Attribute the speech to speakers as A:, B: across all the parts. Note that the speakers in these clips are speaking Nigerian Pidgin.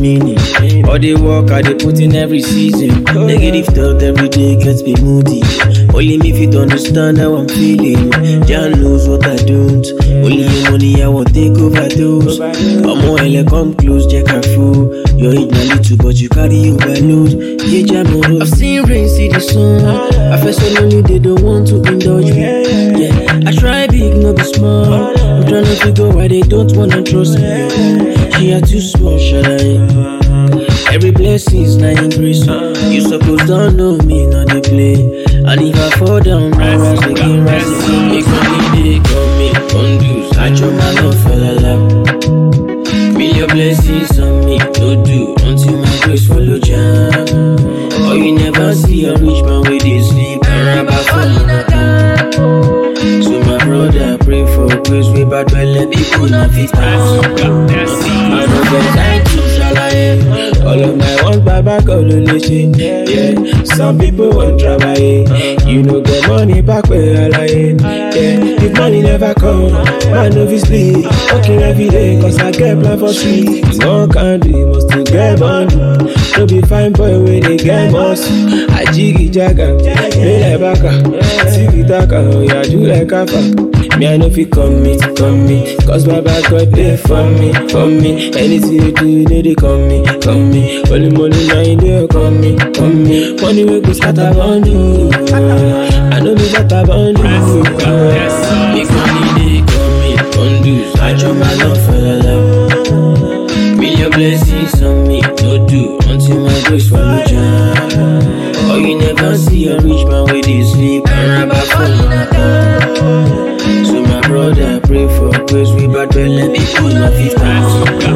A: meaning. All the work I dey put in every season. Negative thought every day gets me moody. Only me fit understand how I'm feeling. Jah knows what I don't. Only your money I won't take overdose. I'm more come close, check her full. Your age na little but you carry overload. Yeah, Jah know. I've seen rain, see the sun. I feel so lonely they don't want to indulge me. Yeah, I try big, no be small. I'm trying to figure why they don't wanna trust me. She are too small, shall I? Every blessing's not in grace. You suppose don't know me, not the play. And if I fall down, I rise again, rise again. Make money, they call me conduce. I drop my love for the love. Feel your blessings on me, no do until my grace follow jam. Or you never see a rich man with his sleep and rabba falling again. So my brother, pray for grace. We bad well let people not fit pass. I know the time to shalaye. All of my ones baba kololeshe. Yeah, some people want trouble. You know get money back where I lie. Yeah, if money never come, man obviously working every day 'cause I get plan for street. No can do, must to get money. No be fine boy when they get boss. I jiggy jaga, play like baka, tiki taka, yeah do like kafa. Me I know fi come me, 'cause Baba God there for me. Anything you do, you know they come me. Only money now you do, come me. Money we go scatter on you. I know me scatter on you. Make money they come me, conduce. I drop my love for the love. Feel your blessings on me, no do until my grace follow jam. Oh, you never see a rich man with his sleep and rabba falling again. So my brother, pray for grace. We bad well let people not fit pass.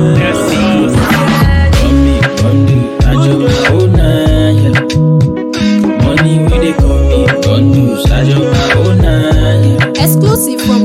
A: Come do, I drop my own nine. Money where they call me, conduce. I drop my own nine.
B: Exclusive from